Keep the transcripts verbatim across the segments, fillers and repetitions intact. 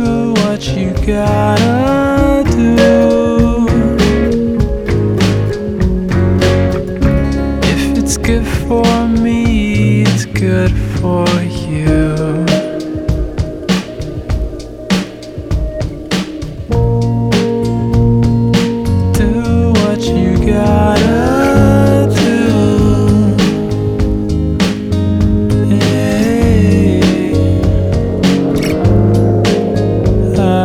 Do what you gotta do. If it's good for me, it's good for you. Do what you gotta do. Hey. Ah.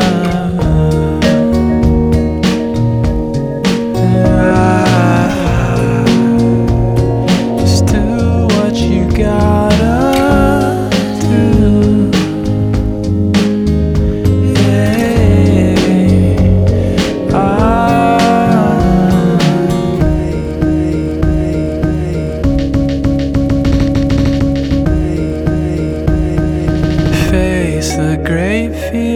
Ah. Just do what you gotta do. Hey. Ah. Face the great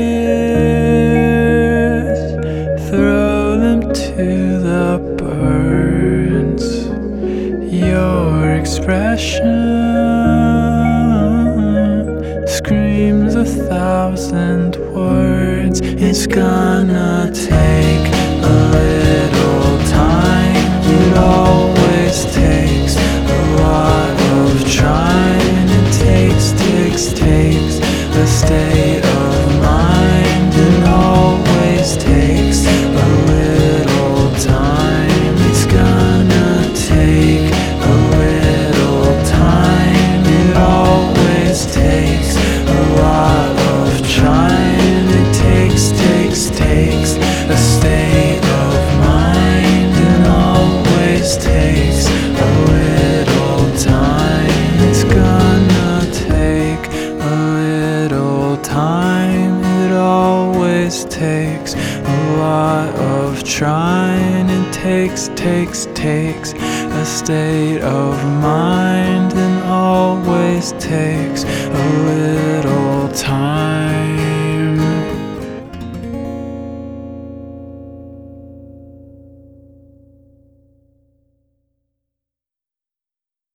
fears, throw them to the birds. Your expression screams a thousand words. It's gonna take a little time. It always takes a lot of trying. It takes, takes, takes a state of mind. It always takes a little time. It's gonna take a little time. It always takes a lot of trying. It takes, takes, takes a state of mind. It always takes a little time. It's gonna take a little time. It always takes a lot of trying. It takes, takes, takes a state of mind, and always takes a little time.